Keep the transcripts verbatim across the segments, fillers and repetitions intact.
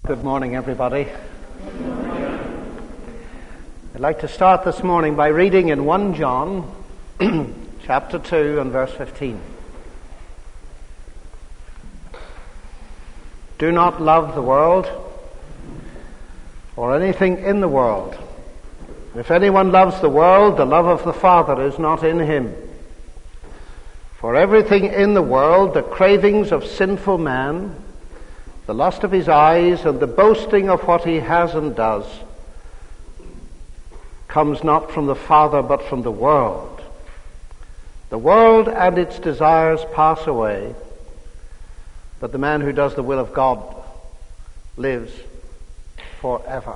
Good morning, everybody. I'd like to start this morning by reading in First John chapter two and verse fifteen. Do not love the world or anything in the world. If anyone loves the world, the love of the Father is not in him. For everything in the world, the cravings of sinful man, the lust of his eyes, and the boasting of what he has and does, comes not from the Father but from the world. The world and its desires pass away, but the man who does the will of God lives forever.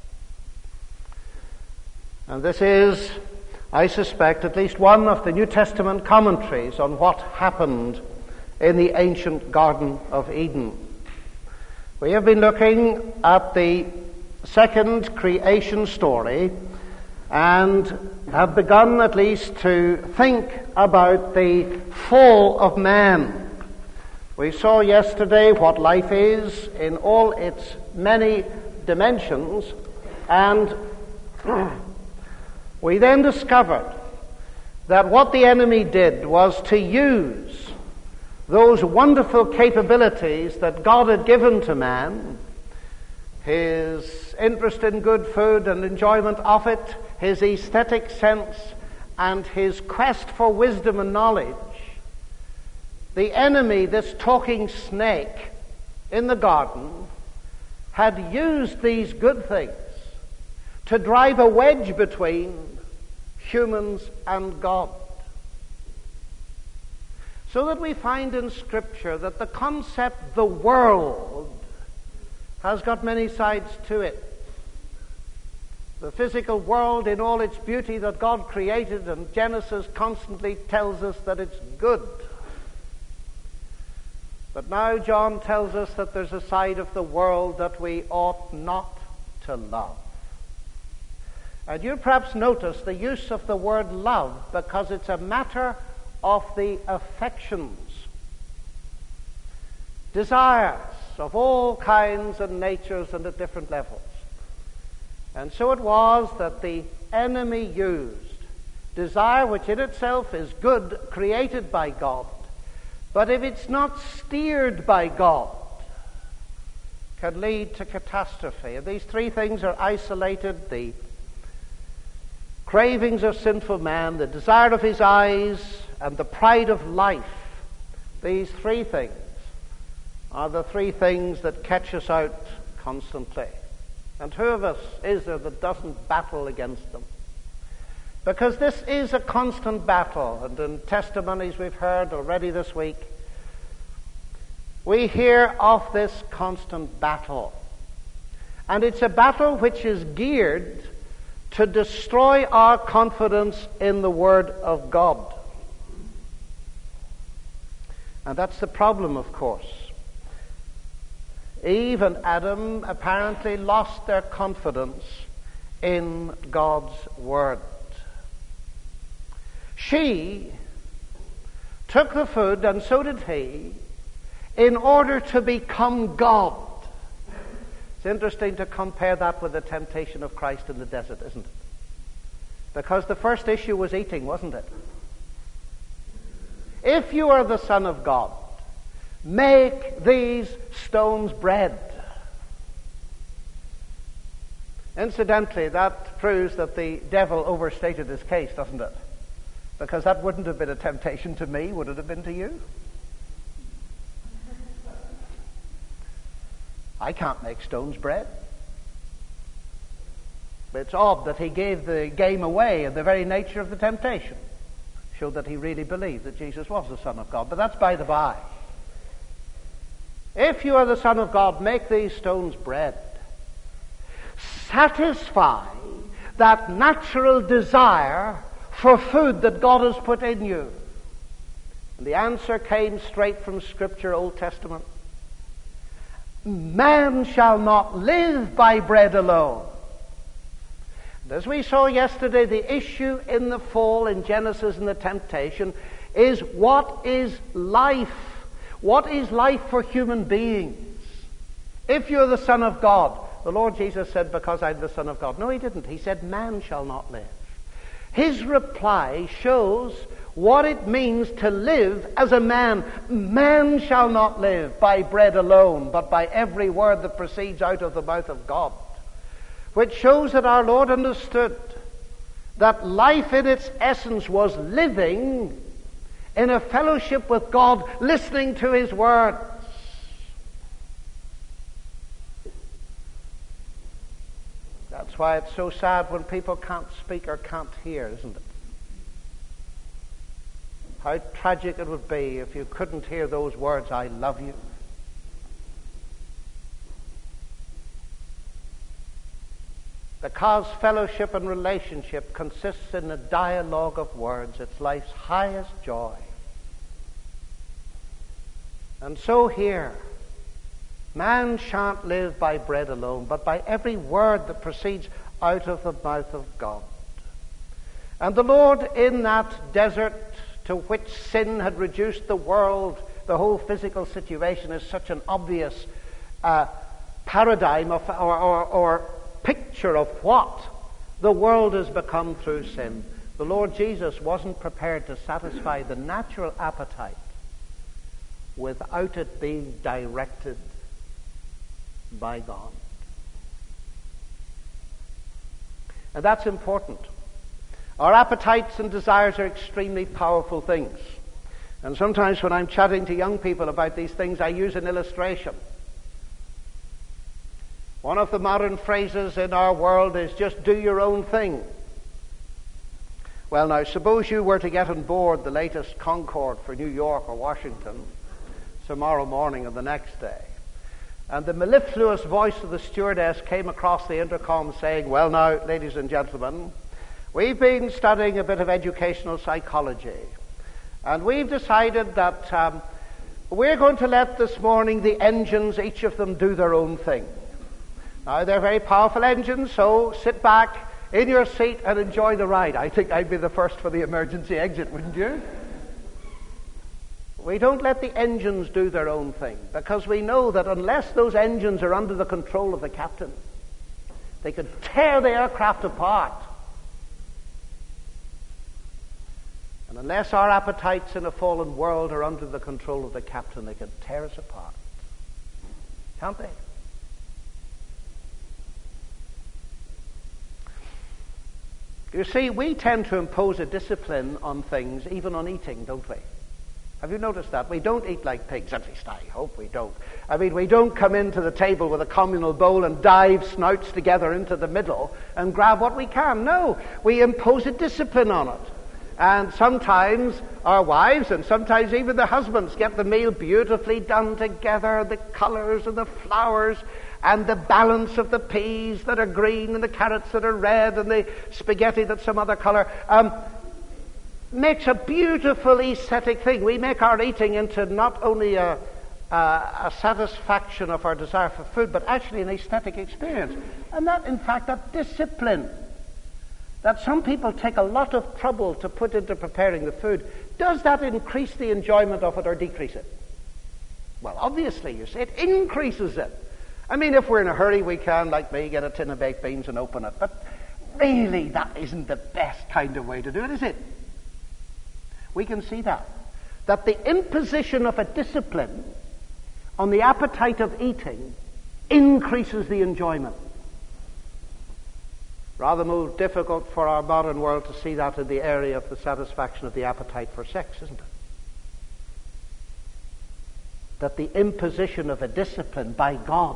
And this is, I suspect, at least one of the New Testament commentaries on what happened in the ancient Garden of Eden. We have been looking at the second creation story and have begun at least to think about the fall of man. We saw yesterday what life is in all its many dimensions, and we then discovered that what the enemy did was to use those wonderful capabilities that God had given to man, his interest in good food and enjoyment of it, his aesthetic sense, and his quest for wisdom and knowledge. The enemy, this talking snake in the garden, had used these good things to drive a wedge between humans and God. So that we find in Scripture that the concept, the world, has got many sides to it. The physical world in all its beauty that God created, and Genesis constantly tells us that it's good. But now John tells us that there's a side of the world that we ought not to love. And you perhaps notice the use of the word love because it's a matter of the affections, desires of all kinds and natures and at different levels. And so it was that the enemy used desire, which in itself is good, created by God, but if it's not steered by God, can lead to catastrophe. And these three things are isolated: the cravings of sinful man, the desire of his eyes, and the pride of life. These three things are the three things that catch us out constantly. And who of us is there that doesn't battle against them? Because this is a constant battle, and in testimonies we've heard already this week, we hear of this constant battle. And it's a battle which is geared to destroy our confidence in the Word of God. And that's the problem, of course. Eve and Adam apparently lost their confidence in God's Word. She took the food, and so did he, in order to become God. It's interesting to compare that with the temptation of Christ in the desert, isn't it? Because the first issue was eating, wasn't it? If you are the Son of God, make these stones bread. Incidentally, that proves that the devil overstated his case, doesn't it? Because that wouldn't have been a temptation to me, would it have been to you? I can't make stones bread. But it's odd that he gave the game away, and the very nature of the temptation showed that he really believed that Jesus was the Son of God. But that's by the by. If you are the Son of God, make these stones bread. Satisfy that natural desire for food that God has put in you. And the answer came straight from Scripture, Old Testament. Man shall not live by bread alone. And as we saw yesterday, the issue in the fall in Genesis and the temptation is what is life? What is life for human beings? If you're the Son of God, the Lord Jesus said, because I'm the Son of God. No, he didn't. He said, man shall not live. His reply shows what it means to live as a man. Man shall not live by bread alone, but by every word that proceeds out of the mouth of God. Which shows that our Lord understood that life in its essence was living in a fellowship with God, listening to His words. That's why it's so sad when people can't speak or can't hear, isn't it? How tragic it would be if you couldn't hear those words, I love you. Because fellowship and relationship consists in a dialogue of words. It's life's highest joy. And so here, man shan't live by bread alone, but by every word that proceeds out of the mouth of God. And the Lord, in that desert to which sin had reduced the world, the whole physical situation, is such an obvious uh, paradigm of, or, or, or picture of what the world has become through sin. The Lord Jesus wasn't prepared to satisfy the natural appetite without it being directed by God. And that's important. Our appetites and desires are extremely powerful things. And sometimes when I'm chatting to young people about these things, I use an illustration. One of the modern phrases in our world is just do your own thing. Well, now, suppose you were to get on board the latest Concorde for New York or Washington tomorrow morning or the next day, and the mellifluous voice of the stewardess came across the intercom saying, well, now, ladies and gentlemen, we've been studying a bit of educational psychology, and we've decided that um, we're going to let this morning the engines, each of them, do their own thing. Now, they're very powerful engines, so sit back in your seat and enjoy the ride. I think I'd be the first for the emergency exit, wouldn't you? We don't let the engines do their own thing, because we know that unless those engines are under the control of the captain, they could tear the aircraft apart. And unless our appetites in a fallen world are under the control of the captain, they can tear us apart. Can't they? You see, we tend to impose a discipline on things, even on eating, don't we? Have you noticed that? We don't eat like pigs. At least I hope we don't. I mean, we don't come into the table with a communal bowl and dive snouts together into the middle and grab what we can. No, we impose a discipline on it. And sometimes our wives and sometimes even the husbands get the meal beautifully done together, the colors and the flowers and the balance of the peas that are green and the carrots that are red and the spaghetti that's some other color. Um, makes a beautiful aesthetic thing. We make our eating into not only a, a, a satisfaction of our desire for food, but actually an aesthetic experience. And that, in fact, that discipline that some people take a lot of trouble to put into preparing the food, does that increase the enjoyment of it or decrease it? Well, obviously, you see, it increases it. I mean, if we're in a hurry, we can, like me, get a tin of baked beans and open it. But really, that isn't the best kind of way to do it, is it? We can see that. That the imposition of a discipline on the appetite of eating increases the enjoyment. Rather more difficult for our modern world to see that in the area of the satisfaction of the appetite for sex, isn't it? That the imposition of a discipline by God,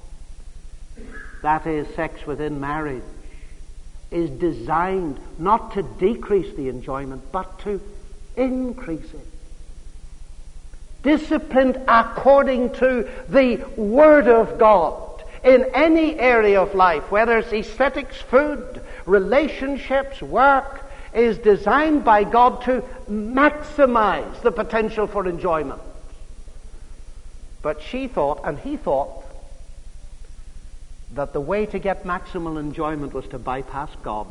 that is sex within marriage, is designed not to decrease the enjoyment, but to increase it. Disciplined according to the Word of God in any area of life, whether it's aesthetics, food, relationships, work, is designed by God to maximize the potential for enjoyment. But she thought, and he thought, that the way to get maximal enjoyment was to bypass God.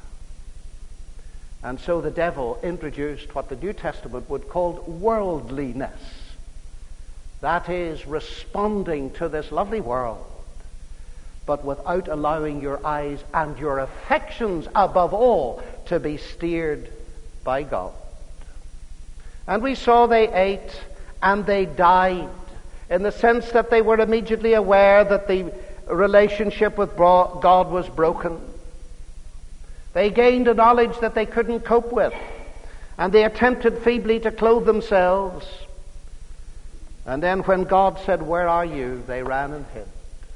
And so the devil introduced what the New Testament would call worldliness That is responding to this lovely world, but without allowing your eyes and your affections, above all, to be steered by God. And we saw they ate and they died, in the sense that they were immediately aware that the relationship with God was broken. They gained a knowledge that they couldn't cope with, and they attempted feebly to clothe themselves. And then when God said, "Where are you?" they ran and hid.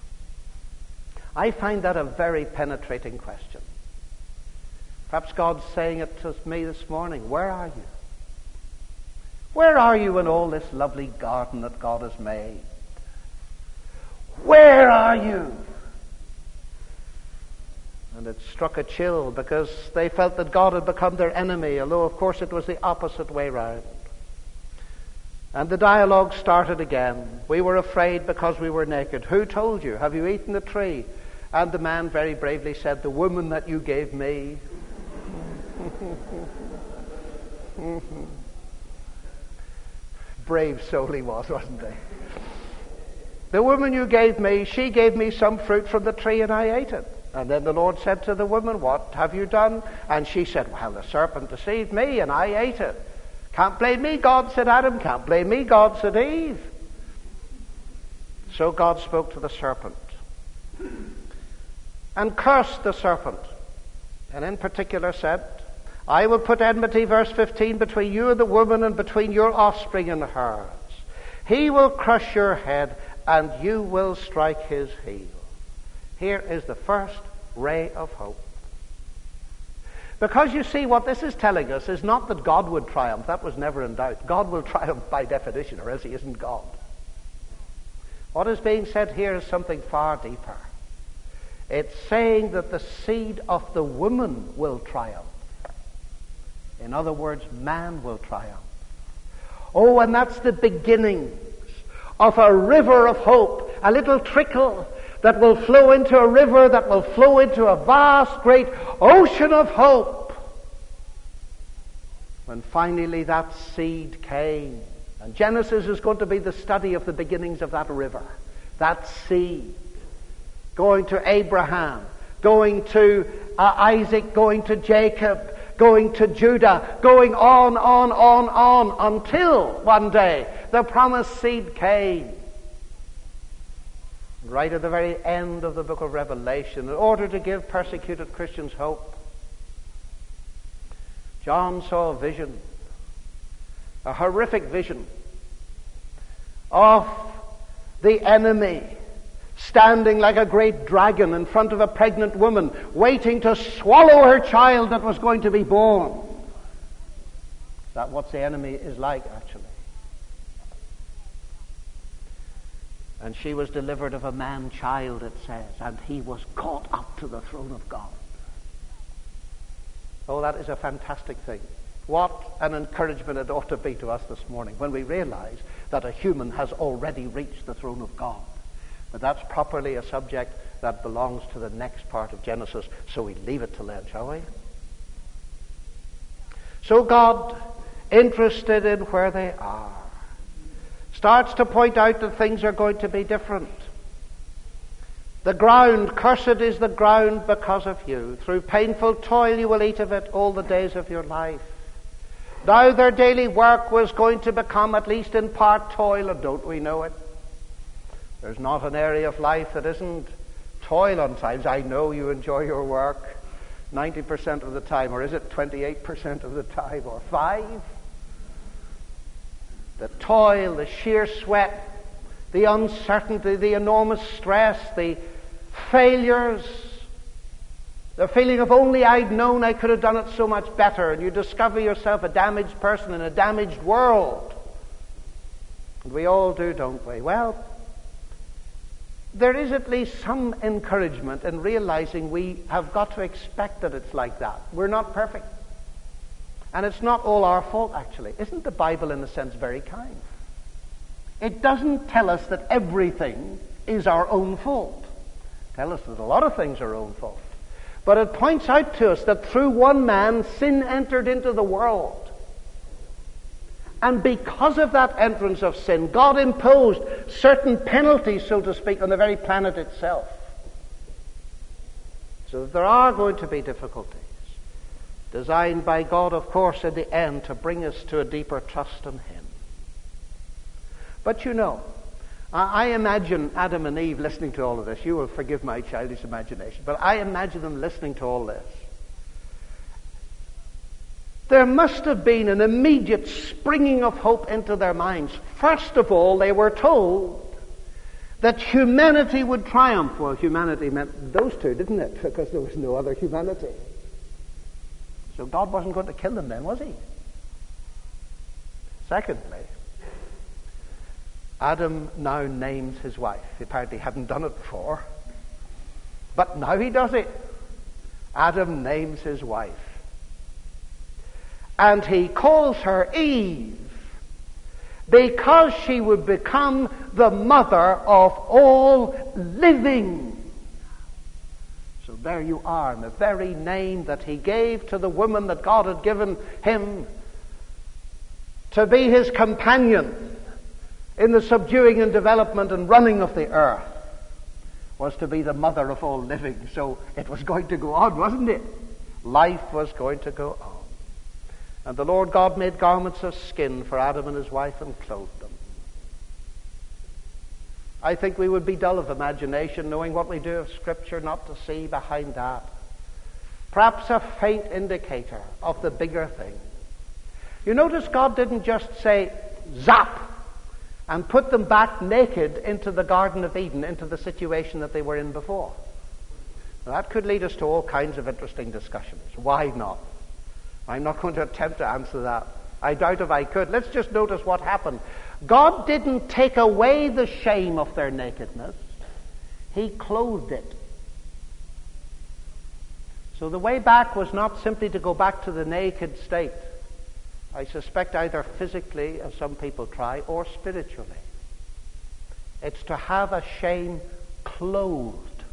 I find that a very penetrating question. Perhaps God's saying it to me this morning. Where are you? Where are you in all this lovely garden that God has made? Where are you? And it struck a chill, because they felt that God had become their enemy, although of course it was the opposite way round. And the dialogue started again. We were afraid because we were naked. Who told you? Have you eaten the tree? And the man very bravely said, "The woman that you gave me." Brave soul he was, wasn't he? "The woman you gave me, she gave me some fruit from the tree and I ate it." And then the Lord said to the woman, "What have you done?" And she said, "Well, the serpent deceived me and I ate it." "Can't blame me, God," said Adam. "Can't blame me, God," said Eve. So God spoke to the serpent and cursed the serpent, and in particular said, "I will put enmity," verse fifteen, "between you and the woman, and between your offspring and hers. He will crush your head, and you will strike his heel." Here is the first ray of hope. Because you see, what this is telling us is not that God would triumph. That was never in doubt. God will triumph by definition, or else he isn't God. What is being said here is something far deeper. It's saying that the seed of the woman will triumph. In other words, man will triumph. Oh, and that's the beginnings of a river of hope, a little trickle that will flow into a river, that will flow into a vast, great ocean of hope. When finally that seed came, and Genesis is going to be the study of the beginnings of that river, that seed, going to Abraham, going to uh, Isaac, going to Jacob, going to Judah, going on, on, on, on, until one day the promised seed came. Right at the very end of the book of Revelation, in order to give persecuted Christians hope, John saw a vision, a horrific vision, of the enemy standing like a great dragon in front of a pregnant woman, waiting to swallow her child that was going to be born. Is that what the enemy is like, actually? And she was delivered of a man-child, it says, and he was caught up to the throne of God. Oh, that is a fantastic thing. What an encouragement it ought to be to us this morning when we realize that a human has already reached the throne of God. But that's properly a subject that belongs to the next part of Genesis, so we leave it till then, shall we? So God, interested in where they are, starts to point out that things are going to be different. The ground, cursed is the ground because of you. Through painful toil you will eat of it all the days of your life. Now their daily work was going to become at least in part toil, and don't we know it? There's not an area of life that isn't toil on times. I know you enjoy your work ninety percent of the time, or is it twenty-eight percent of the time, or five? The toil, the sheer sweat, the uncertainty, the enormous stress, the failures, the feeling of only I'd known I could have done it so much better, and you discover yourself a damaged person in a damaged world. And we all do, don't we? Well, there is at least some encouragement in realizing we have got to expect that it's like that. We're not perfect. And it's not all our fault, actually. Isn't the Bible, in a sense, very kind? It doesn't tell us that everything is our own fault. Tell us that a lot of things are our own fault. But it points out to us that through one man, sin entered into the world. And because of that entrance of sin, God imposed certain penalties, so to speak, on the very planet itself. So there are going to be difficulties, designed by God, of course, in the end, to bring us to a deeper trust in Him. But you know, I imagine Adam and Eve listening to all of this. You will forgive my childish imagination, but I imagine them listening to all this. There must have been an immediate springing of hope into their minds. First of all, they were told that humanity would triumph. Well, humanity meant those two, didn't it? Because there was no other humanity. So God wasn't going to kill them then, was He? Secondly, Adam now names his wife. He apparently hadn't done it before, but now he does it. Adam names his wife. And he calls her Eve, because she would become the mother of all living. So there you are, in the very name that he gave to the woman that God had given him to be his companion in the subduing and development and running of the earth, was to be the mother of all living. So it was going to go on, wasn't it? Life was going to go on. And the Lord God made garments of skin for Adam and his wife and clothed them. I think we would be dull of imagination, knowing what we do of Scripture, not to see behind that perhaps a faint indicator of the bigger thing. You notice God didn't just say, zap, and put them back naked into the Garden of Eden, into the situation that they were in before. Now, that could lead us to all kinds of interesting discussions. Why not? I'm not going to attempt to answer that. I doubt if I could. Let's just notice what happened. God didn't take away the shame of their nakedness. He clothed it. So the way back was not simply to go back to the naked state. I suspect either physically, as some people try, or spiritually. It's to have a shame clothed.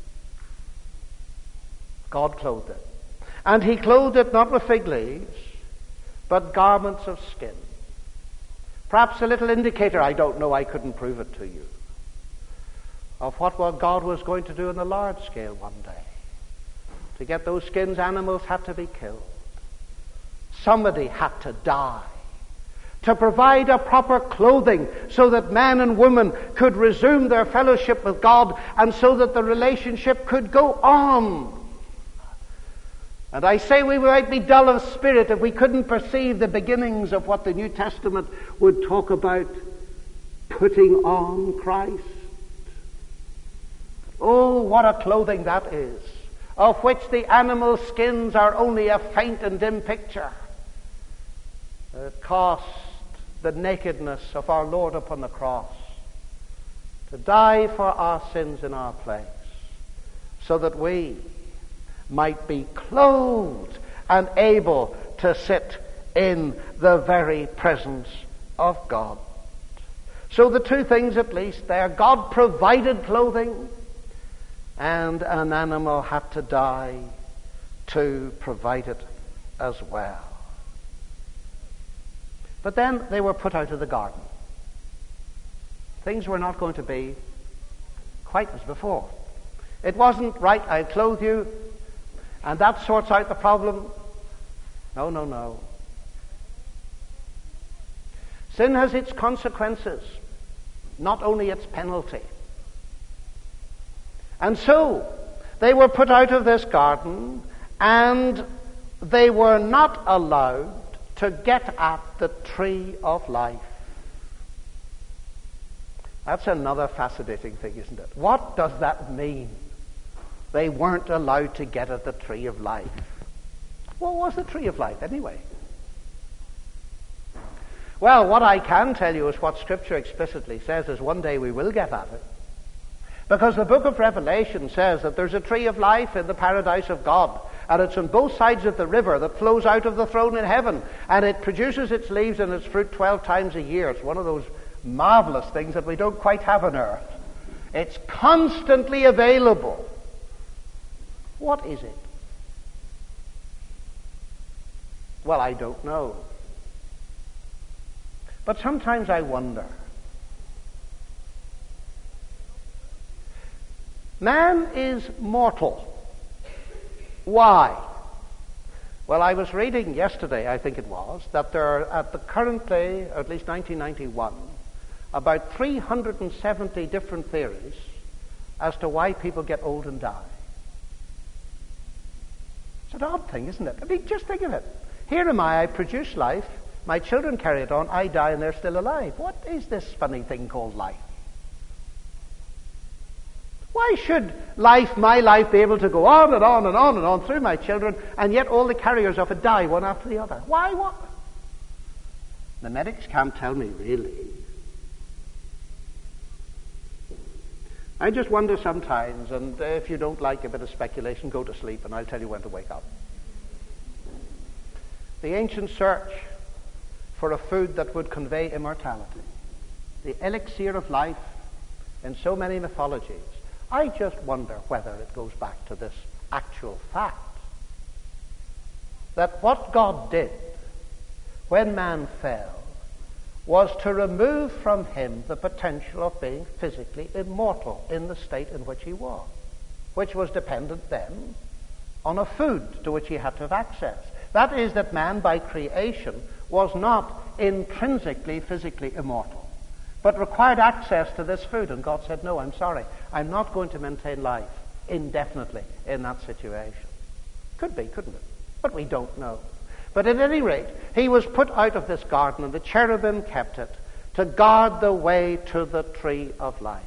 God clothed it. And he clothed it not with fig leaves, but garments of skin. Perhaps a little indicator, I don't know, I couldn't prove it to you, of what God was going to do on a large scale one day. To get those skins, animals had to be killed. Somebody had to die to provide a proper clothing so that man and woman could resume their fellowship with God, and so that the relationship could go on. And I say we might be dull of spirit if we couldn't perceive the beginnings of what the New Testament would talk about, putting on Christ. Oh, what a clothing that is, of which the animal skins are only a faint and dim picture. It cost the nakedness of our Lord upon the cross to die for our sins in our place, so that we might be clothed and able to sit in the very presence of God. So the two things at least there, God provided clothing, and an animal had to die to provide it as well. But then they were put out of the garden. Things were not going to be quite as before. It wasn't, right, I clothe you, and that sorts out the problem. No, no, no. Sin has its consequences, not only its penalty. And so, they were put out of this garden, and they were not allowed to get at the tree of life. That's another fascinating thing, isn't it? What does that mean? They weren't allowed to get at the tree of life. What was the tree of life anyway? Well, what I can tell you is what Scripture explicitly says is one day we will get at it. Because the book of Revelation says that there's a tree of life in the paradise of God, and it's on both sides of the river that flows out of the throne in heaven, and it produces its leaves and its fruit twelve times a year. It's one of those marvelous things that we don't quite have on earth. It's constantly available. What is it? Well, I don't know. But sometimes I wonder. Man is mortal. Why? Well, I was reading yesterday, I think it was, that there are at the current day, or at least nineteen ninety-one, about three hundred seventy different theories as to why people get old and die. It's an odd thing, isn't it? I mean, just think of it. Here am I, I produce life, my children carry it on, I die and they're still alive. What is this funny thing called life? Why should life, my life, be able to go on and on and on and on through my children, and yet all the carriers of it die one after the other? Why? What? The medics can't tell me, really. I just wonder sometimes, and if you don't like a bit of speculation, go to sleep, and I'll tell you when to wake up. The ancient search for a food that would convey immortality, the elixir of life in so many mythologies. I just wonder whether it goes back to this actual fact that what God did when man fell was to remove from him the potential of being physically immortal in the state in which he was, which was dependent then on a food to which he had to have access. That is, that man by creation was not intrinsically physically immortal, but required access to this food. And God said, no, I'm sorry, I'm not going to maintain life indefinitely in that situation. Could be, couldn't it? But we don't know. But at any rate, he was put out of this garden, and the cherubim kept it to guard the way to the tree of life.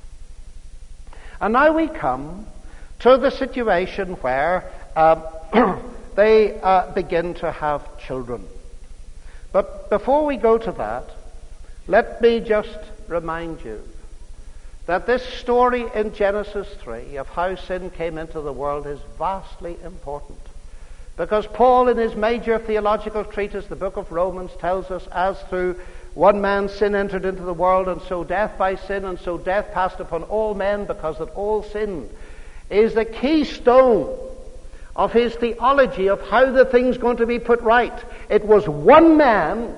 And now we come to the situation where uh, they uh, begin to have children. But before we go to that, let me just remind you that this story in Genesis three of how sin came into the world is vastly important. Because Paul, in his major theological treatise, the book of Romans, tells us, as through one man's sin entered into the world, and so death by sin, and so death passed upon all men, because that all sinned, is the keystone of his theology of how the thing's going to be put right. It was one man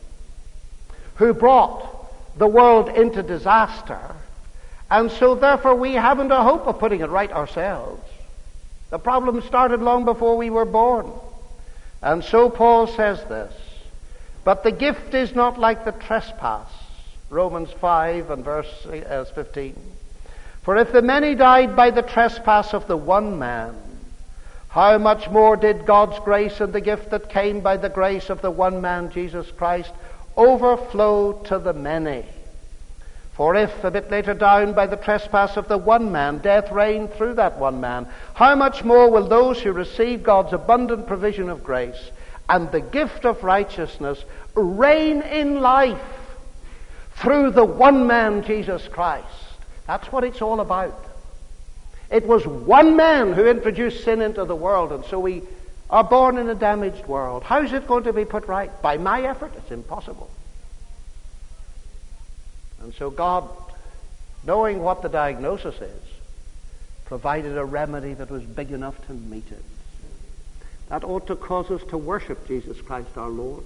who brought the world into disaster, and so therefore we haven't a hope of putting it right ourselves. The problem started long before we were born. And so Paul says this, but the gift is not like the trespass. Romans five and verse fifteen. For if the many died by the trespass of the one man, how much more did God's grace and the gift that came by the grace of the one man, Jesus Christ, overflow to the many? For if, a bit later down, by the trespass of the one man, death reigned through that one man, how much more will those who receive God's abundant provision of grace and the gift of righteousness reign in life through the one man, Jesus Christ? That's what it's all about. It was one man who introduced sin into the world, and so we are born in a damaged world. How is it going to be put right? By my effort? It's impossible. And so God, knowing what the diagnosis is, provided a remedy that was big enough to meet it. That ought to cause us to worship Jesus Christ our Lord.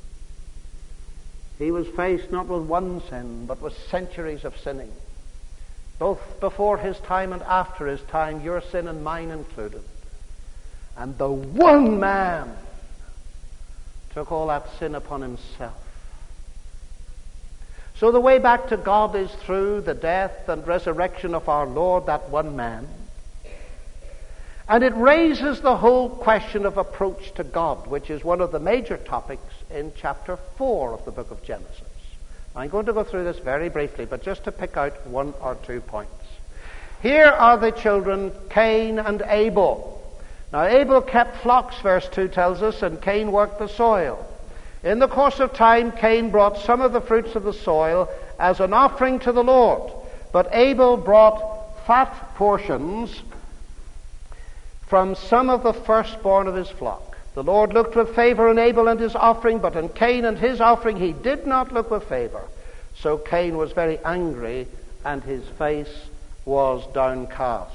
He was faced not with one sin, but with centuries of sinning. Both before his time and after his time, your sin and mine included. And the one man took all that sin upon himself. So the way back to God is through the death and resurrection of our Lord, that one man. And it raises the whole question of approach to God, which is one of the major topics in chapter four of the book of Genesis. I'm going to go through this very briefly, but just to pick out one or two points. Here are the children, Cain and Abel. Now Abel kept flocks, verse two tells us, and Cain worked the soil. In the course of time, Cain brought some of the fruits of the soil as an offering to the Lord. But Abel brought fat portions from some of the firstborn of his flock. The Lord looked with favor on Abel and his offering, but on Cain and his offering he did not look with favor. So Cain was very angry, and his face was downcast.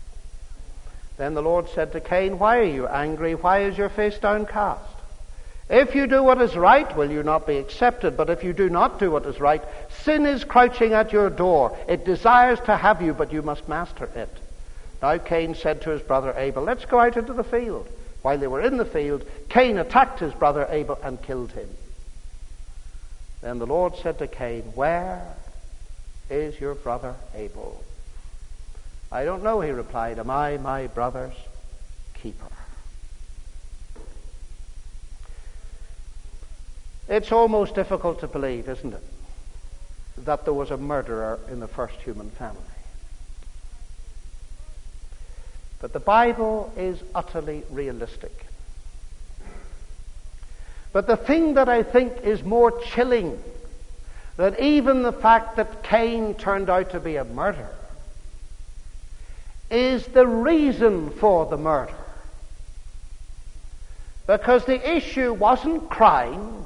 Then the Lord said to Cain, why are you angry? Why is your face downcast? If you do what is right, will you not be accepted? But if you do not do what is right, sin is crouching at your door. It desires to have you, but you must master it. Now Cain said to his brother Abel, let's go out into the field. While they were in the field, Cain attacked his brother Abel and killed him. Then the Lord said to Cain, where is your brother Abel? I don't know, he replied. Am I my brother's keeper? It's almost difficult to believe, isn't it, that there was a murderer in the first human family. But the Bible is utterly realistic. But the thing that I think is more chilling than even the fact that Cain turned out to be a murderer is the reason for the murder. Because the issue wasn't crime.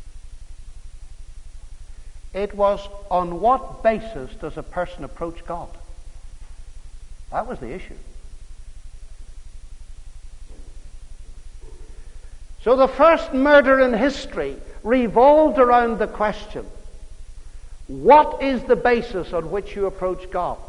It was, on what basis does a person approach God? That was the issue. So the first murder in history revolved around the question, what is the basis on which you approach God?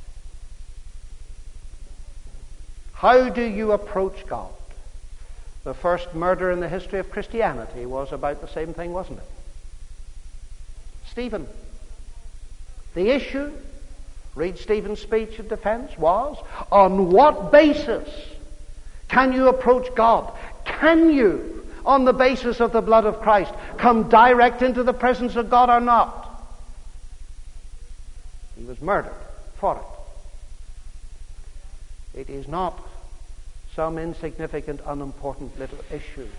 How do you approach God? The first murder in the history of Christianity was about the same thing, wasn't it? Stephen. The issue, read Stephen's speech of defense, was, on what basis can you approach God? Can you, on the basis of the blood of Christ, come direct into the presence of God or not? He was murdered for it. It is not some insignificant, unimportant little issue.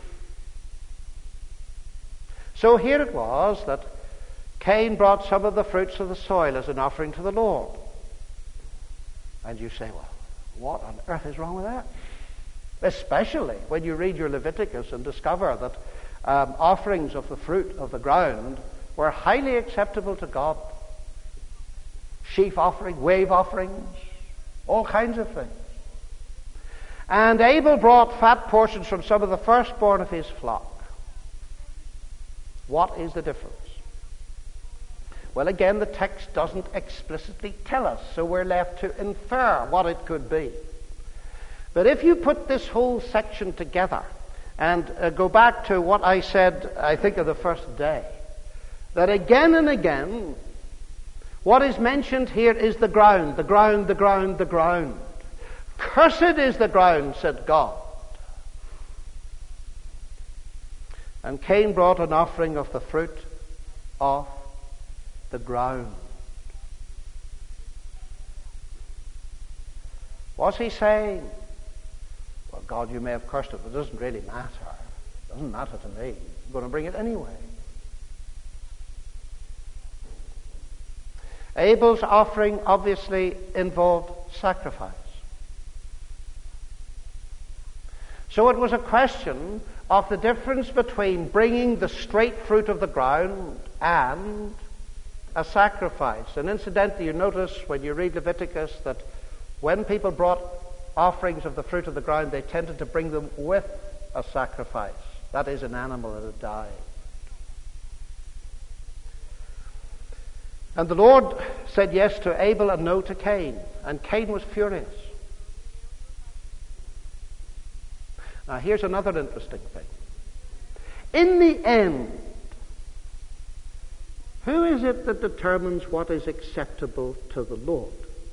So here it was that Cain brought some of the fruits of the soil as an offering to the Lord. And you say, well, what on earth is wrong with that? Especially when you read your Leviticus and discover that um, offerings of the fruit of the ground were highly acceptable to God. Sheaf offering, wave offerings, all kinds of things. And Abel brought fat portions from some of the firstborn of his flock. What is the difference? Well, again, the text doesn't explicitly tell us, so we're left to infer what it could be. But if you put this whole section together and uh, go back to what I said, I think, of the first day, that again and again, what is mentioned here is the ground, the ground, the ground, the ground. Cursed is the ground, said God. And Cain brought an offering of the fruit of the ground. What's he saying? Well, God, you may have cursed it, but it doesn't really matter. It doesn't matter to me. I'm going to bring it anyway. Abel's offering obviously involved sacrifice. So it was a question of the difference between bringing the straight fruit of the ground and a sacrifice. And incidentally, you notice when you read Leviticus that when people brought offerings of the fruit of the ground, they tended to bring them with a sacrifice. That is, an animal that had died. And the Lord said yes to Abel and no to Cain. And Cain was furious. Now here's another interesting thing. In the end, who is it that determines what is acceptable to the Lord?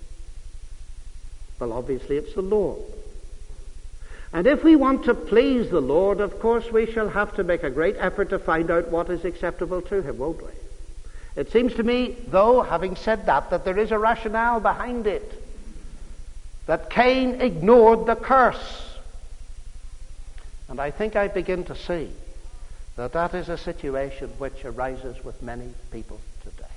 Well, obviously it's the Lord. And if we want to please the Lord, of course we shall have to make a great effort to find out what is acceptable to Him, won't we? It seems to me, though, having said that, that there is a rationale behind it. That Cain ignored the curse. And I think I begin to see that that is a situation which arises with many people today.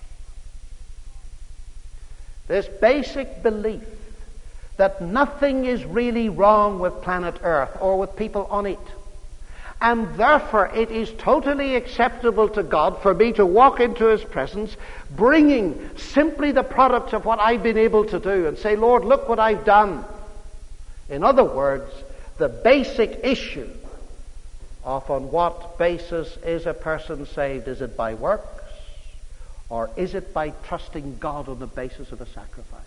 This basic belief that nothing is really wrong with planet Earth or with people on it. And therefore it is totally acceptable to God for me to walk into His presence bringing simply the product of what I've been able to do and say, Lord, look what I've done. In other words, the basic issue of on what basis is a person saved. Is it by works, or is it by trusting God on the basis of a sacrifice?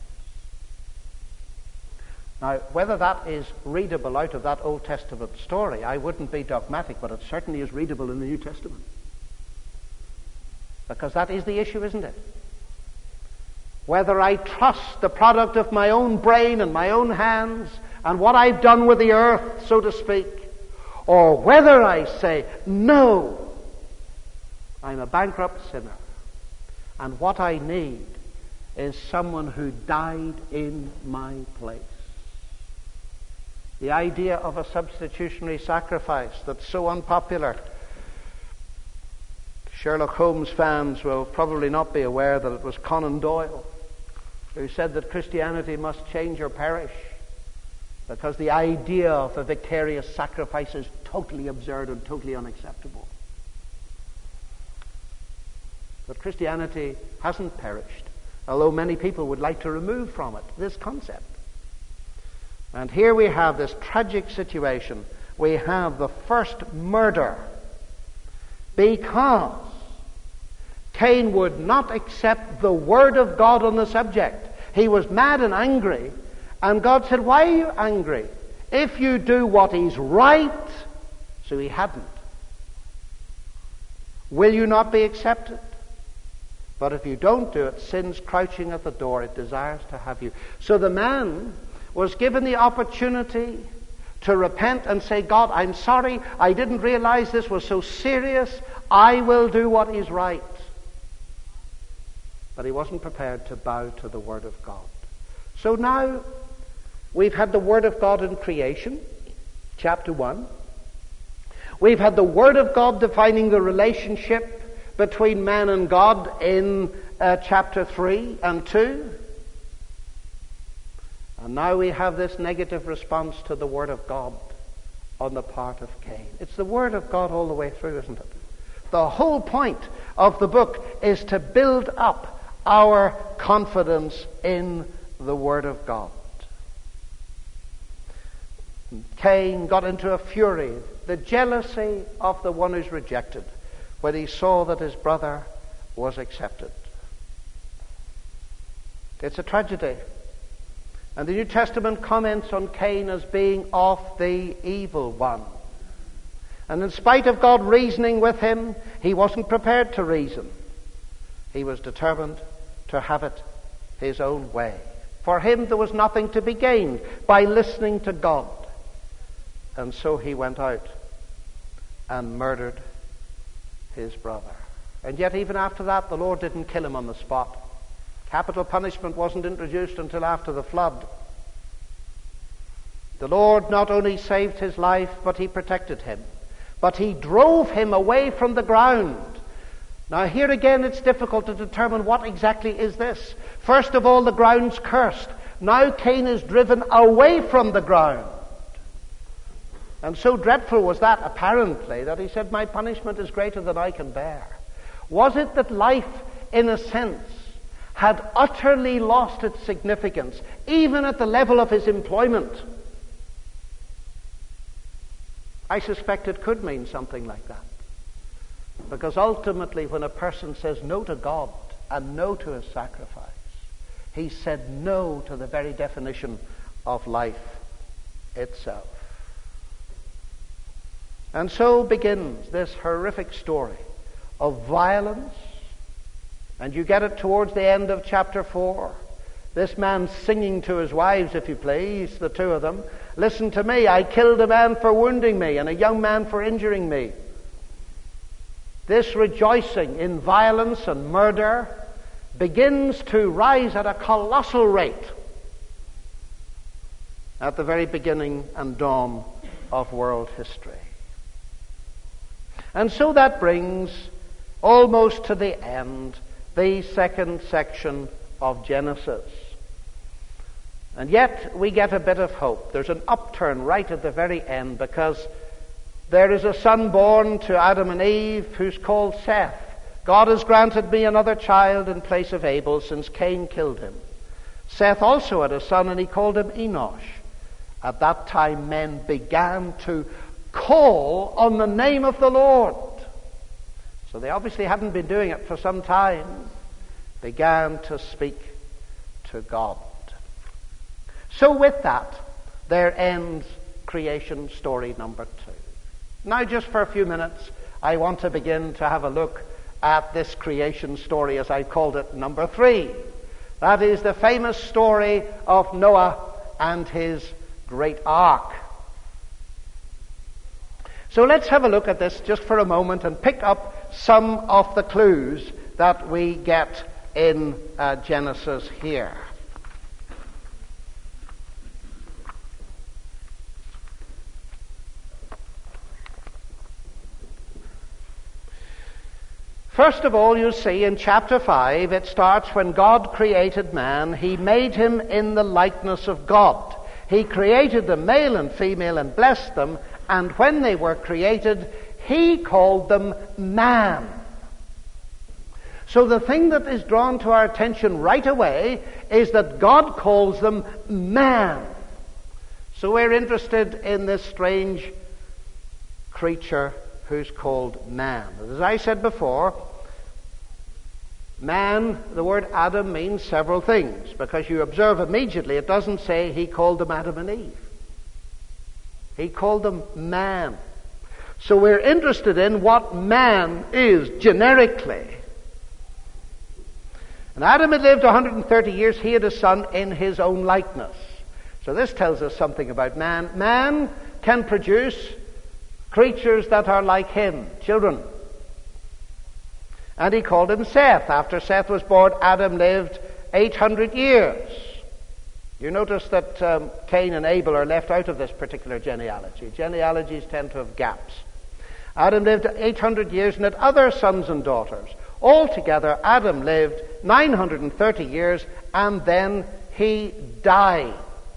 Now, whether that is readable out of that Old Testament story, I wouldn't be dogmatic, but it certainly is readable in the New Testament. Because that is the issue, isn't it? Whether I trust the product of my own brain and my own hands and what I've done with the earth, so to speak, or whether I say, no, I'm a bankrupt sinner, and what I need is someone who died in my place. The idea of a substitutionary sacrifice that's so unpopular. Sherlock Holmes fans will probably not be aware that it was Conan Doyle who said that Christianity must change or perish, because the idea of a vicarious sacrifice is totally absurd and totally unacceptable. But Christianity hasn't perished, although many people would like to remove from it this concept. And here we have this tragic situation. We have the first murder because Cain would not accept the word of God on the subject. He was mad and angry, and God said, why are you angry? If you do what is right, so he hadn't, will you not be accepted? But if you don't do it, sin's crouching at the door. It desires to have you. So the man was given the opportunity to repent and say, God, I'm sorry. I didn't realize this was so serious. I will do what is right. But he wasn't prepared to bow to the Word of God. So now we've had the Word of God in creation, chapter one. We've had the Word of God defining the relationship between man and God in uh, chapter three and two. And now we have this negative response to the Word of God on the part of Cain. It's the Word of God all the way through, isn't it? The whole point of the book is to build up our confidence in the Word of God. Cain got into a fury, the jealousy of the one who's rejected, when he saw that his brother was accepted. It's a tragedy. And the New Testament comments on Cain as being of the evil one. And in spite of God reasoning with him, he wasn't prepared to reason. He was determined to have it his own way. For him there was nothing to be gained by listening to God. And so he went out and murdered his brother. And yet even after that, the Lord didn't kill him on the spot. Capital punishment wasn't introduced until after the flood. The Lord not only saved his life, but he protected him. But he drove him away from the ground. Now here again it's difficult to determine what exactly is this. First of all, the ground's cursed. Now Cain is driven away from the ground. And so dreadful was that, apparently, that he said, my punishment is greater than I can bear. Was it that life, in a sense, had utterly lost its significance, even at the level of his employment? I suspect it could mean something like that. Because ultimately, when a person says no to God and no to his sacrifice, he said no to the very definition of life itself. And so begins this horrific story of violence. And you get it towards the end of chapter four. This man singing to his wives, if you please, the two of them, listen to me, I killed a man for wounding me and a young man for injuring me. This rejoicing in violence and murder begins to rise at a colossal rate at the very beginning and dawn of world history. And so that brings almost to the end the second section of Genesis. And yet we get a bit of hope. There's an upturn right at the very end, because there is a son born to Adam and Eve who's called Seth. God has granted me another child in place of Abel, since Cain killed him. Seth also had a son, and he called him Enosh. At that time men began to call on the name of the Lord. So they obviously hadn't been doing it for some time. Began to speak to God. So with that, there ends creation story number two. Now just for a few minutes, I want to begin to have a look at this creation story, as I called it, number three. That is the famous story of Noah and his great ark. So let's have a look at this just for a moment and pick up some of the clues that we get in uh, Genesis here. First of all, you see in chapter five, it starts when God created man. He made him in the likeness of God. He created them male and female and blessed them. And when they were created, he called them man. So the thing that is drawn to our attention right away is that God calls them man. So we're interested in this strange creature who's called man. As I said before, man, the word Adam means several things, because you observe immediately it doesn't say he called them Adam and Eve. He called them man. So we're interested in what man is generically. And Adam had lived one hundred thirty years. He had a son in his own likeness. So this tells us something about man. Man can produce creatures that are like him, children. And he called him Seth. After Seth was born, Adam lived eight hundred years. You notice that um, Cain and Abel are left out of this particular genealogy. Genealogies tend to have gaps. Adam lived eight hundred years and had other sons and daughters. Altogether, Adam lived nine hundred thirty years, and then he died.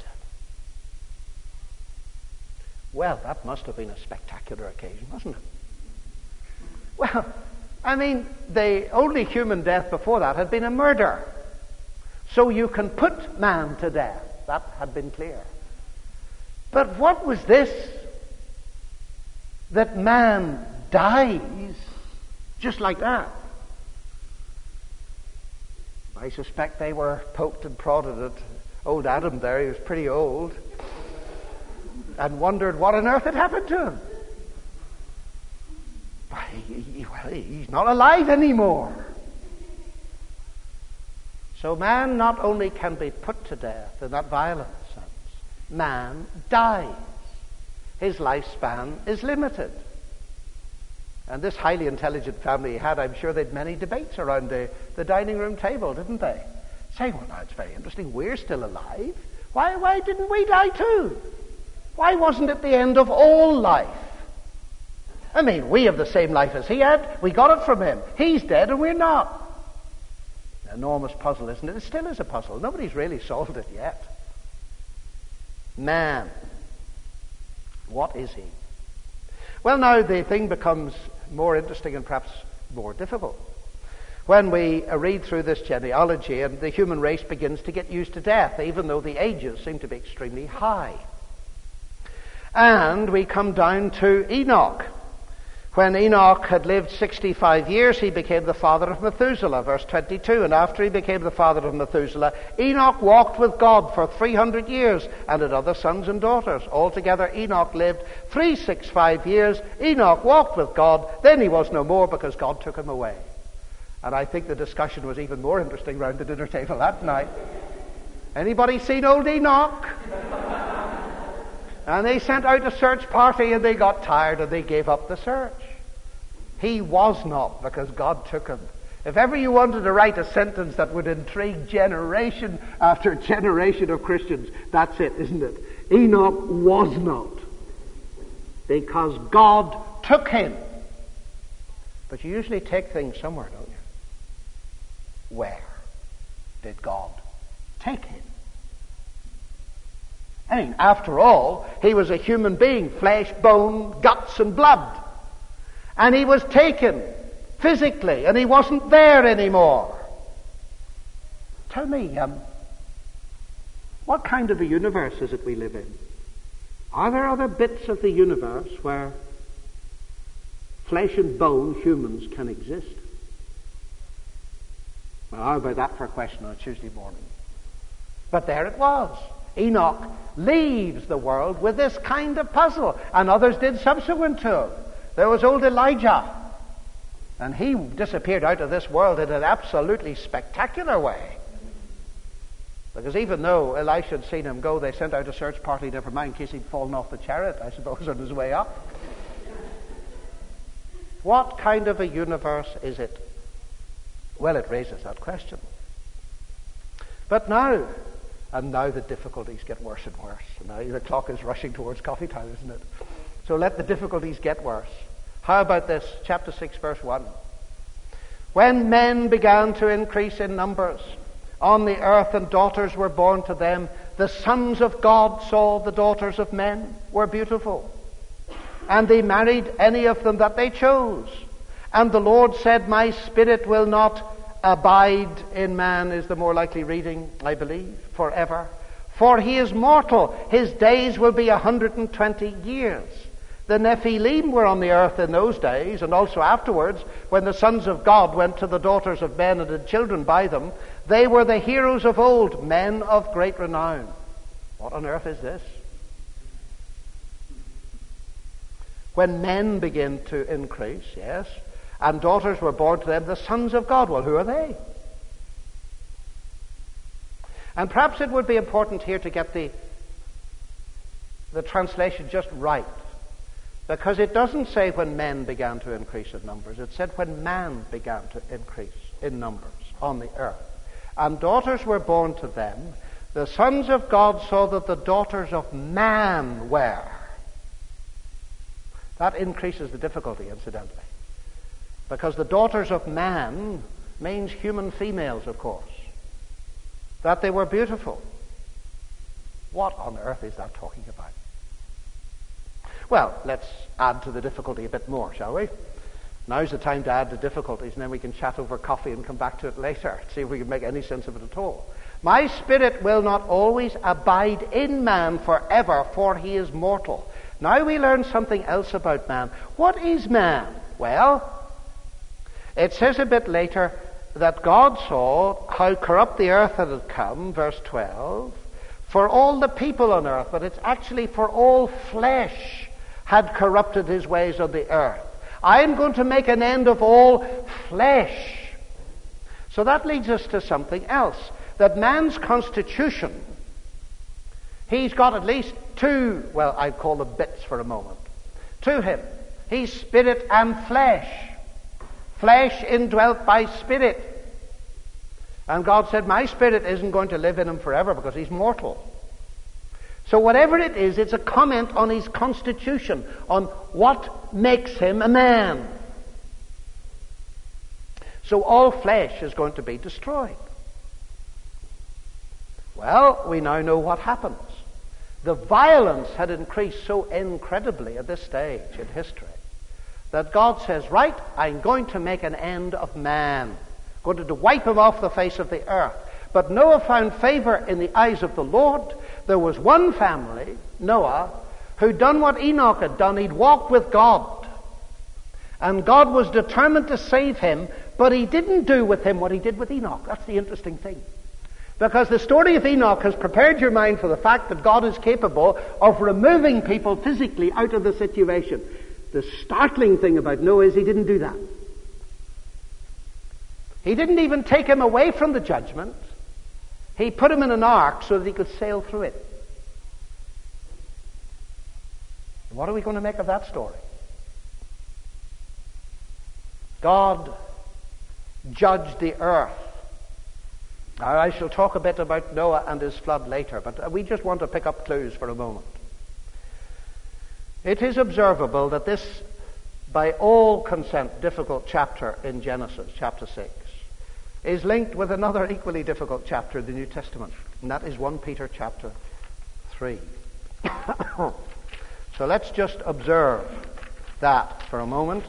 Well, that must have been a spectacular occasion, wasn't it? Well, I mean, the only human death before that had been a murder. So you can put man to death. That had been clear. But what was this? That man dies just like that. I suspect they were poked and prodded at old Adam there. He was pretty old. And wondered what on earth had happened to him. He, he, well, he's not alive anymore. So man not only can be put to death in that violent sense, man dies. His lifespan is limited. And this highly intelligent family had, I'm sure, they'd many debates around the, the dining room table, didn't they? Saying, well, now it's very interesting, we're still alive. Why, why didn't we die too? Why wasn't it the end of all life? I mean, we have the same life as he had. We got it from him. He's dead and we're not. An enormous puzzle, isn't it? It still is a puzzle. Nobody's really solved it yet. Man. What is he? Well, now the thing becomes more interesting and perhaps more difficult. When we read through this genealogy and the human race begins to get used to death, even though the ages seem to be extremely high. And we come down to Enoch. When Enoch had lived sixty-five years, he became the father of Methuselah, verse twenty-two. And after he became the father of Methuselah, Enoch walked with God for three hundred years and had other sons and daughters. Altogether, Enoch lived three hundred sixty-five years. Enoch walked with God. Then he was no more because God took him away. And I think the discussion was even more interesting round the dinner table that night. Anybody seen old Enoch? And they sent out a search party and they got tired and they gave up the search. He was not, because God took him. If ever you wanted to write a sentence that would intrigue generation after generation of Christians, that's it, isn't it? Enoch was not, because God took him. But you usually take things somewhere, don't you? Where did God take him? I mean, after all, he was a human being, flesh, bone, guts, and blood. And he was taken physically, and he wasn't there anymore. Tell me, um, what kind of a universe is it we live in? Are there other bits of the universe where flesh and bone humans can exist? Well, how about that for a question on a Tuesday morning? But there it was. Enoch leaves the world with this kind of puzzle, and others did subsequent to him. There was old Elijah, and he disappeared out of this world in an absolutely spectacular way. Because even though Elisha had seen him go, they sent out a search party, never mind, in case he'd fallen off the chariot, I suppose, on his way up. What kind of a universe is it? Well, it raises that question. But now, and now the difficulties get worse and worse. And now the clock is rushing towards coffee time, isn't it? So let the difficulties get worse. How about this? Chapter six, verse one. When men began to increase in numbers on the earth and daughters were born to them, the sons of God saw the daughters of men were beautiful. And they married any of them that they chose. And the Lord said, my spirit will not abide in man, is the more likely reading, I believe, forever. For he is mortal. His days will be a hundred and twenty years. The Nephilim were on the earth in those days, and also afterwards, when the sons of God went to the daughters of men and had children by them. They were the heroes of old, men of great renown. What on earth is this? When men begin to increase, yes, and daughters were born to them, the sons of God. Well, who are they? And perhaps it would be important here to get the, the translation just right. Because it doesn't say when men began to increase in numbers. It said when man began to increase in numbers on the earth. And daughters were born to them. The sons of God saw that the daughters of man were. That increases the difficulty, incidentally. Because the daughters of man means human females, of course. That they were beautiful. What on earth is that talking about? Well, let's add to the difficulty a bit more, shall we? Now's the time to add the difficulties, and then we can chat over coffee and come back to it later, see if we can make any sense of it at all. My spirit will not always abide in man forever, for he is mortal. Now we learn something else about man. What is man? Well, it says a bit later that God saw how corrupt the earth had become, verse twelve, for all the people on earth, but it's actually for all flesh had corrupted his ways on the earth. I am going to make an end of all flesh. So that leads us to something else. That man's constitution, he's got at least two, well, I'd call them bits for a moment, to him. He's spirit and flesh. Flesh indwelt by spirit. And God said, my spirit isn't going to live in him forever because he's mortal. So whatever it is, it's a comment on his constitution, on what makes him a man. So all flesh is going to be destroyed. Well, we now know what happens. The violence had increased so incredibly at this stage in history that God says, right, I'm going to make an end of man. I'm going to wipe him off the face of the earth. But Noah found favor in the eyes of the Lord. There was one family, Noah, who'd done what Enoch had done. He'd walked with God. And God was determined to save him, but he didn't do with him what he did with Enoch. That's the interesting thing. Because the story of Enoch has prepared your mind for the fact that God is capable of removing people physically out of the situation. The startling thing about Noah is he didn't do that. He didn't even take him away from the judgment. He put him in an ark so that he could sail through it. What are we going to make of that story? God judged the earth. Now, I shall talk a bit about Noah and his flood later, but we just want to pick up clues for a moment. It is observable that this, by all consent, difficult chapter in Genesis, chapter six, is linked with another equally difficult chapter in the New Testament, and that is First Peter chapter three. So let's just observe that for a moment.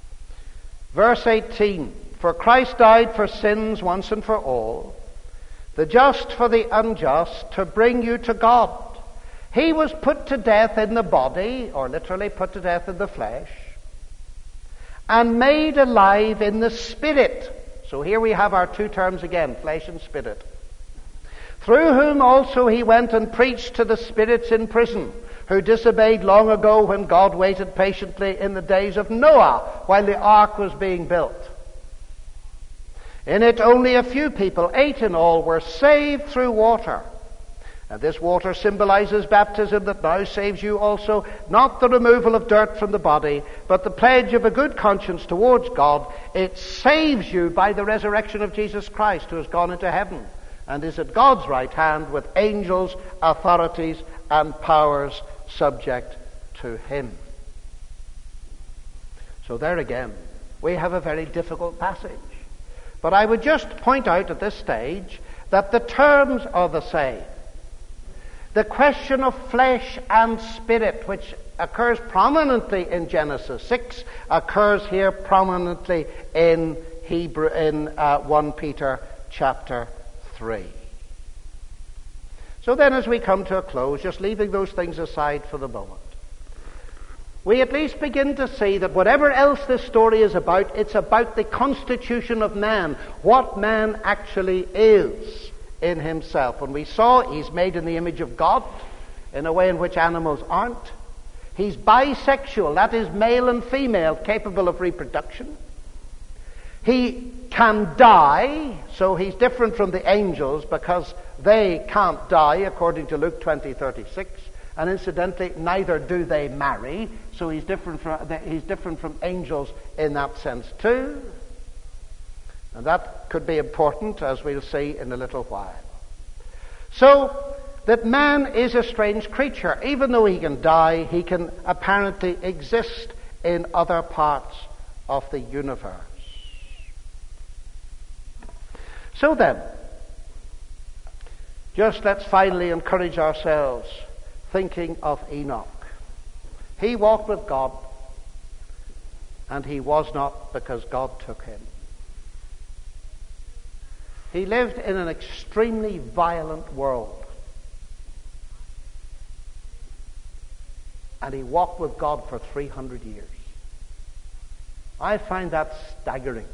Verse eighteen, for Christ died for sins once and for all, the just for the unjust, to bring you to God. He was put to death in the body, or literally put to death in the flesh, and made alive in the spirit. So here we have our two terms again, flesh and spirit. Through whom also he went and preached to the spirits in prison, who disobeyed long ago when God waited patiently in the days of Noah while the ark was being built. In it only a few people, eight in all, were saved through water. And this water symbolizes baptism that now saves you also, not the removal of dirt from the body, but the pledge of a good conscience towards God. It saves you by the resurrection of Jesus Christ, who has gone into heaven and is at God's right hand with angels, authorities, and powers subject to him. So there again, we have a very difficult passage. But I would just point out at this stage that the terms are the same. The question of flesh and spirit, which occurs prominently in Genesis six, occurs here prominently in Hebrew in uh, First Peter chapter three. So then, as we come to a close, just leaving those things aside for the moment, we at least begin to see that whatever else this story is about, it's about the constitution of man, what man actually is in himself. And we saw he's made in the image of God in a way in which animals aren't. He's bisexual, that is male and female, capable of reproduction. He can die, so he's different from the angels because they can't die according to Luke twenty thirty-six. And incidentally, neither do they marry, so he's different from, he's different from angels in that sense too. And that could be important, as we'll see in a little while. So, that man is a strange creature. Even though he can die, he can apparently exist in other parts of the universe. So then, just let's finally encourage ourselves thinking of Enoch. He walked with God, and he was not because God took him. He lived in an extremely violent world. And he walked with God for three hundred years. I find that staggering.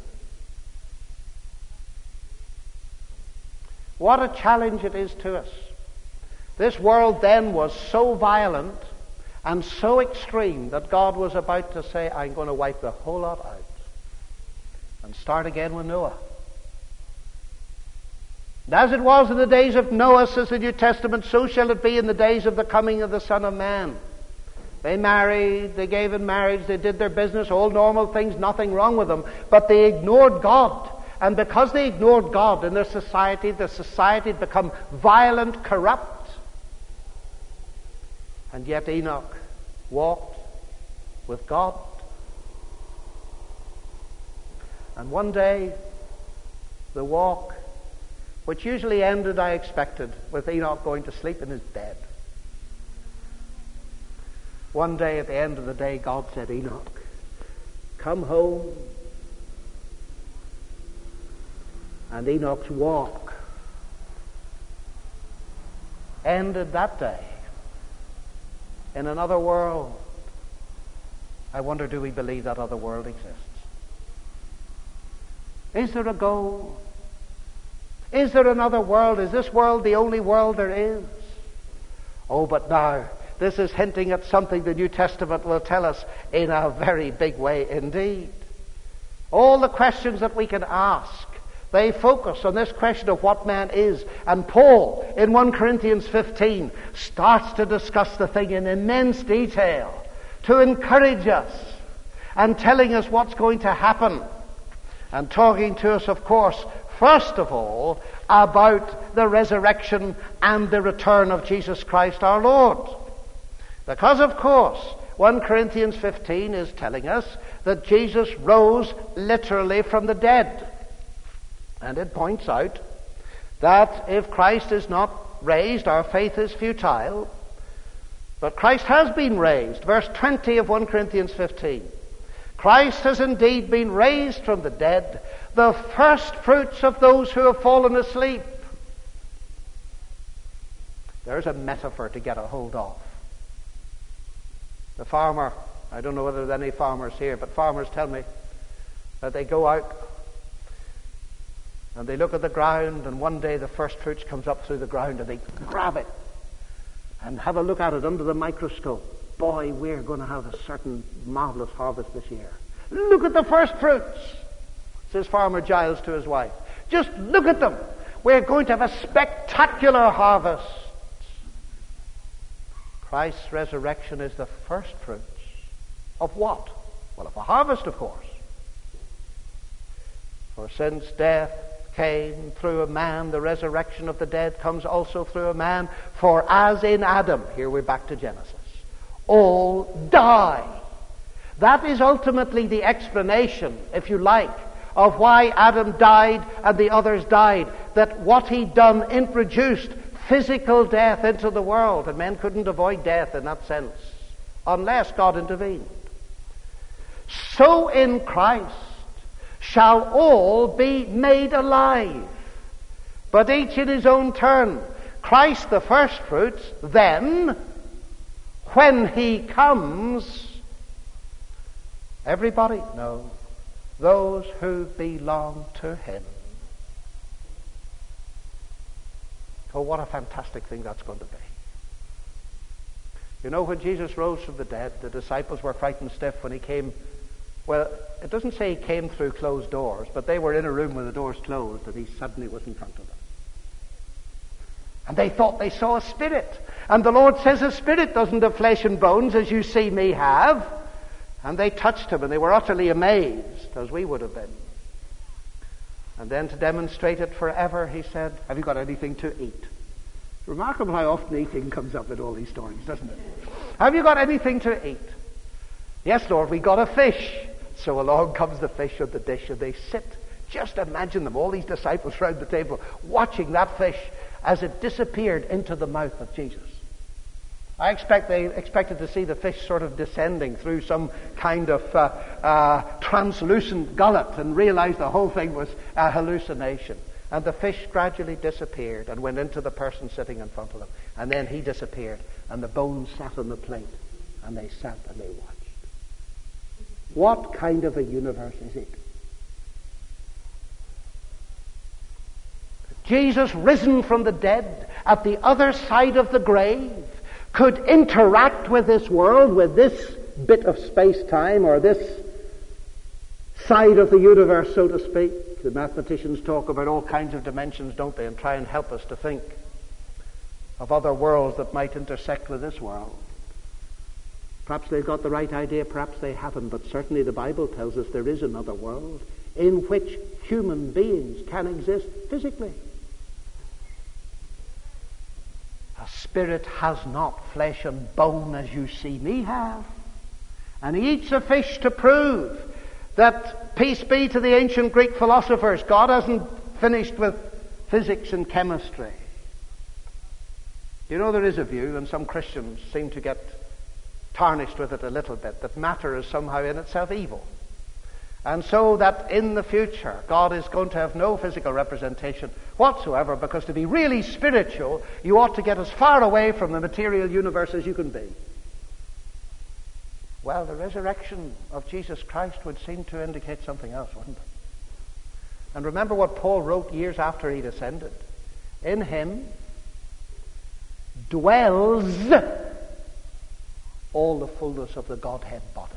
What a challenge it is to us. This world then was so violent and so extreme that God was about to say, I'm going to wipe the whole lot out and start again with Noah. And as it was in the days of Noah, says the New Testament, so shall it be in the days of the coming of the Son of Man. They married, they gave in marriage, they did their business, all normal things, nothing wrong with them, but they ignored God. And because they ignored God in their society, the society had become violent, corrupt. And yet Enoch walked with God. And one day, the walk, which usually ended, I expected, with Enoch going to sleep in his bed. One day, at the end of the day, God said, Enoch, come home. And Enoch's walk ended that day in another world. I wonder, do we believe that other world exists? Is there a goal? Is there another world? Is this world the only world there is? Oh, but now, this is hinting at something the New Testament will tell us in a very big way indeed. All the questions that we can ask, they focus on this question of what man is. And Paul, in First Corinthians fifteen, starts to discuss the thing in immense detail to encourage us and telling us what's going to happen. And talking to us, of course, first of all, about the resurrection and the return of Jesus Christ our Lord. Because, of course, First Corinthians fifteen is telling us that Jesus rose literally from the dead. And it points out that if Christ is not raised, our faith is futile. But Christ has been raised. Verse twenty of First Corinthians fifteen. Christ has indeed been raised from the dead, the first fruits of those who have fallen asleep. There's a metaphor to get a hold of. The farmer, I don't know whether there's any farmers here, but farmers tell me that they go out and they look at the ground, and one day the first fruits comes up through the ground and they grab it and have a look at it under the microscope. Boy, we're going to have a certain marvelous harvest this year. Look at the first fruits, says Farmer Giles to his wife. Just look at them. We're going to have a spectacular harvest. Christ's resurrection is the first fruits of what? Well, of a harvest, of course. For since death came through a man, the resurrection of the dead comes also through a man. For as in Adam, here we're back to Genesis, all die. That is ultimately the explanation, if you like, of why Adam died and the others died. That what he'd done introduced physical death into the world, and men couldn't avoid death in that sense unless God intervened. So in Christ shall all be made alive, but each in his own turn. Christ the first fruits, then when he comes, everybody? No. Those who belong to him. Oh, what a fantastic thing that's going to be. You know, when Jesus rose from the dead, the disciples were frightened stiff when he came. Well, it doesn't say he came through closed doors, but they were in a room with the doors closed and he suddenly was in front of them. And they thought they saw a spirit. And the Lord says a spirit doesn't have flesh and bones as you see me have. And they touched him and they were utterly amazed, as we would have been. And then to demonstrate it forever, he said, have you got anything to eat? It's remarkable how often eating comes up in all these stories, doesn't it? Have you got anything to eat? Yes, Lord, we got a fish. So along comes the fish on the dish and they sit. Just imagine them, all these disciples round the table, watching that fish as it disappeared into the mouth of Jesus. I expect they expected to see the fish sort of descending through some kind of uh, uh, translucent gullet and realized the whole thing was a hallucination. And the fish gradually disappeared and went into the person sitting in front of them. And then he disappeared and the bones sat on the plate and they sat and they watched. What kind of a universe is it? Jesus, risen from the dead at the other side of the grave, could interact with this world, with this bit of space-time, or this side of the universe, so to speak. The mathematicians talk about all kinds of dimensions, don't they, and try and help us to think of other worlds that might intersect with this world. Perhaps they've got the right idea, perhaps they haven't, but certainly the Bible tells us there is another world in which human beings can exist physically. A spirit has not flesh and bone as you see me have. And he eats a fish to prove that, peace be to the ancient Greek philosophers, God hasn't finished with physics and chemistry. You know, there is a view, and some Christians seem to get tarnished with it a little bit, that matter is somehow in itself evil. And so that in the future, God is going to have no physical representation whatsoever, because to be really spiritual, you ought to get as far away from the material universe as you can be. Well, the resurrection of Jesus Christ would seem to indicate something else, wouldn't it? And remember what Paul wrote years after he'd ascended. In him dwells all the fullness of the Godhead bodily.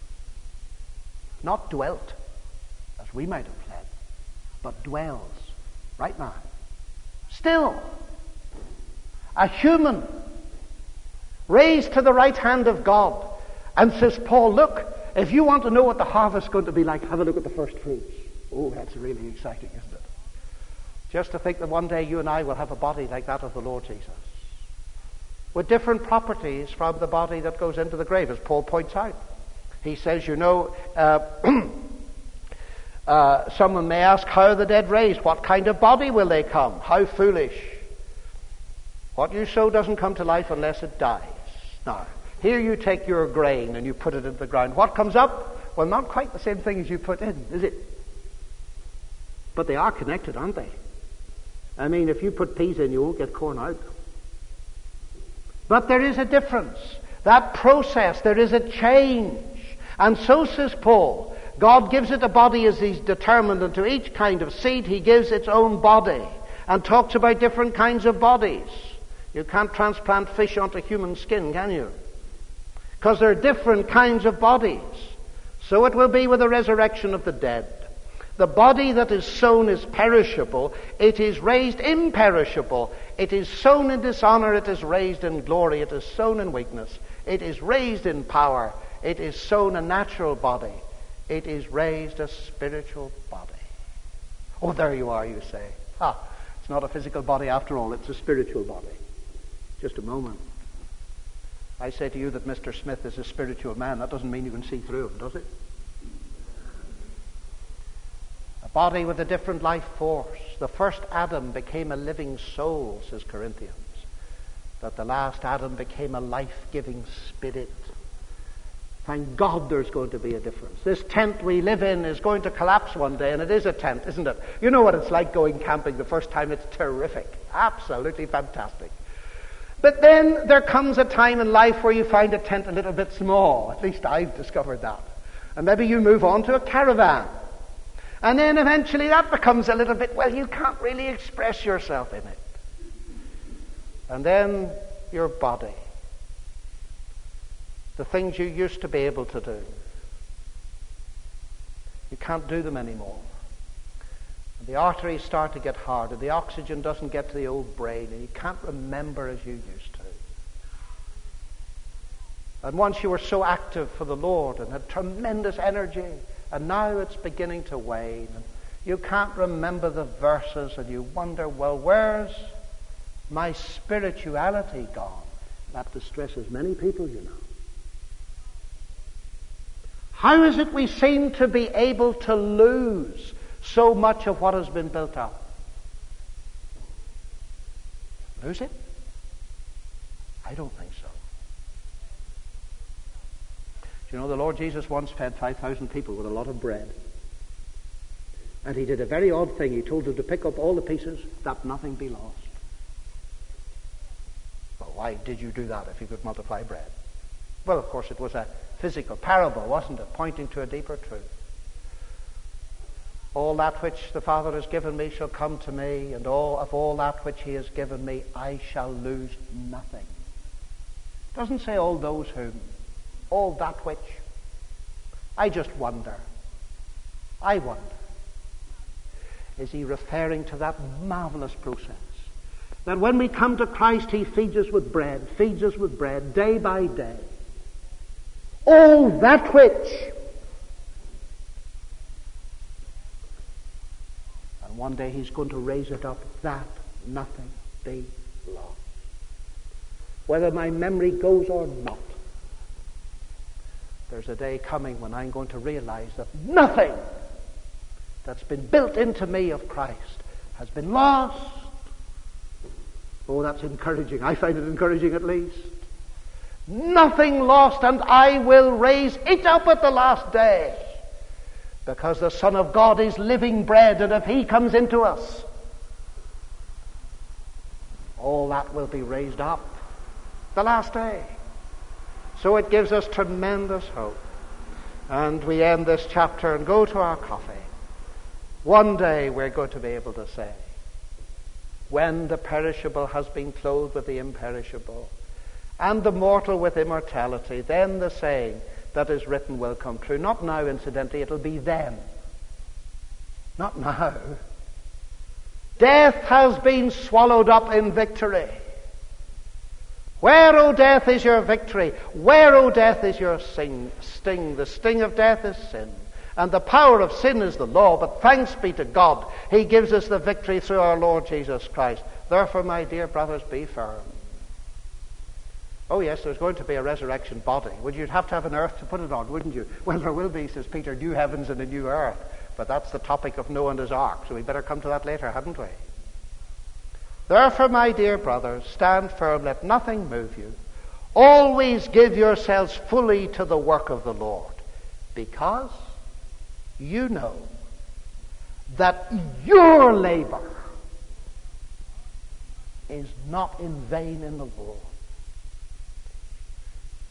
Not dwelt, as we might have said, but dwells right now. Still, a human raised to the right hand of God. And says Paul, look, if you want to know what the harvest is going to be like, have a look at the first fruits. Oh, that's really exciting, isn't it? Just to think that one day you and I will have a body like that of the Lord Jesus, with different properties from the body that goes into the grave, as Paul points out. He says, you know, uh, uh, someone may ask, how are the dead raised? What kind of body will they come? How foolish. What you sow doesn't come to life unless it dies. Now, here you take your grain and you put it into the ground. What comes up? Well, not quite the same thing as you put in, is it? But they are connected, aren't they? I mean, if you put peas in, you won't get corn out. But there is a difference. That process, there is a change. And so says Paul, God gives it a body as he's determined, and to each kind of seed he gives its own body, and talks about different kinds of bodies. You can't transplant fish onto human skin, can you? Because there are different kinds of bodies. So it will be with the resurrection of the dead. The body that is sown is perishable. It is raised imperishable. It is sown in dishonor. It is raised in glory. It is sown in weakness. It is raised in power. It is sown a natural body. It is raised a spiritual body. Oh, there you are, you say. Ah, it's not a physical body after all. It's a spiritual body. Just a moment. I say to you that Mister Smith is a spiritual man. That doesn't mean you can see through him, does it? A body with a different life force. The first Adam became a living soul, says Corinthians. But the last Adam became a life-giving spirit. Thank God there's going to be a difference. This tent we live in is going to collapse one day, and it is a tent, isn't it? You know what it's like going camping the first time. It's terrific. Absolutely fantastic. But then there comes a time in life where you find a tent a little bit small. At least I've discovered that. And maybe you move on to a caravan. And then eventually that becomes a little bit, well, you can't really express yourself in it. And then your body. The things you used to be able to do. You can't do them anymore. And the arteries start to get harder. The oxygen doesn't get to the old brain, and you can't remember as you used to. And once you were so active for the Lord and had tremendous energy, and now it's beginning to wane. And you can't remember the verses, and you wonder, well, where's my spirituality gone? That distresses many people, you know. How is it we seem to be able to lose so much of what has been built up? Lose it? I don't think so. Do you know the Lord Jesus once fed five thousand people with a lot of bread? And he did a very odd thing. He told them to pick up all the pieces that nothing be lost. Well, why did you do that if you could multiply bread? Well, of course, it was a physical parable, wasn't it? Pointing to a deeper truth. All that which the Father has given me shall come to me, and all of all that which he has given me, I shall lose nothing. It doesn't say all those whom, all that which. I just wonder. I wonder. Is he referring to that marvelous process? That when we come to Christ, he feeds us with bread, feeds us with bread, day by day. All that which. And one day he's going to raise it up, that nothing be lost. Whether my memory goes or not, there's a day coming when I'm going to realize that nothing that's been built into me of Christ has been lost. Oh, that's encouraging. I find it encouraging at least. Nothing lost, and I will raise it up at the last day. Because the Son of God is living bread, and if he comes into us, all that will be raised up the last day. So it gives us tremendous hope. And we end this chapter and go to our coffee. One day we're going to be able to say, when the perishable has been clothed with the imperishable, and the mortal with immortality, then the saying that is written will come true. Not now, incidentally, it'll be then. Not now. Death has been swallowed up in victory. Where, O death, is your victory? Where, O death, is your sting? sting? The sting of death is sin. And the power of sin is the law. But thanks be to God, he gives us the victory through our Lord Jesus Christ. Therefore, my dear brothers, be firm. Oh yes, there's going to be a resurrection body. Would you'd have to have an earth to put it on, wouldn't you? Well, there will be, says Peter, new heavens and a new earth. But that's the topic of Noah and his ark, so we better come to that later, hadn't we? Therefore, my dear brothers, stand firm, let nothing move you. Always give yourselves fully to the work of the Lord, because you know that your labor is not in vain in the Lord.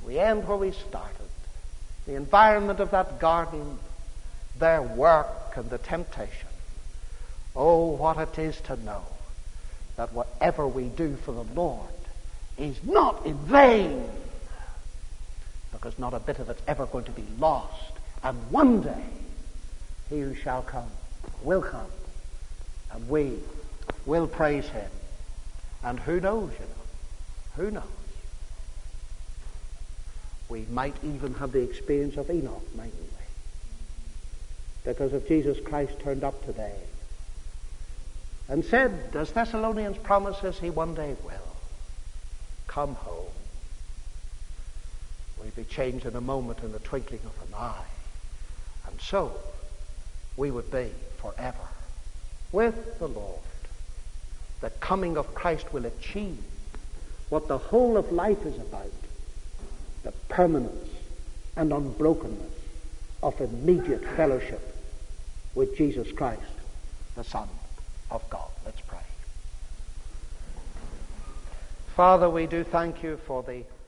We end where we started. The environment of that garden, their work and the temptation. Oh, what it is to know that whatever we do for the Lord is not in vain, because not a bit of it's ever going to be lost. And one day, he who shall come will come, and we will praise him. And who knows, you know, who knows? We might even have the experience of Enoch, mightn't we? Because if Jesus Christ turned up today and said, as Thessalonians promises he one day will, come home, we'd be changed in a moment, in the twinkling of an eye. And so we would be forever with the Lord. The coming of Christ will achieve what the whole of life is about, the permanence and unbrokenness of immediate fellowship with Jesus Christ, the Son of God. Let's pray. Father, we do thank you for the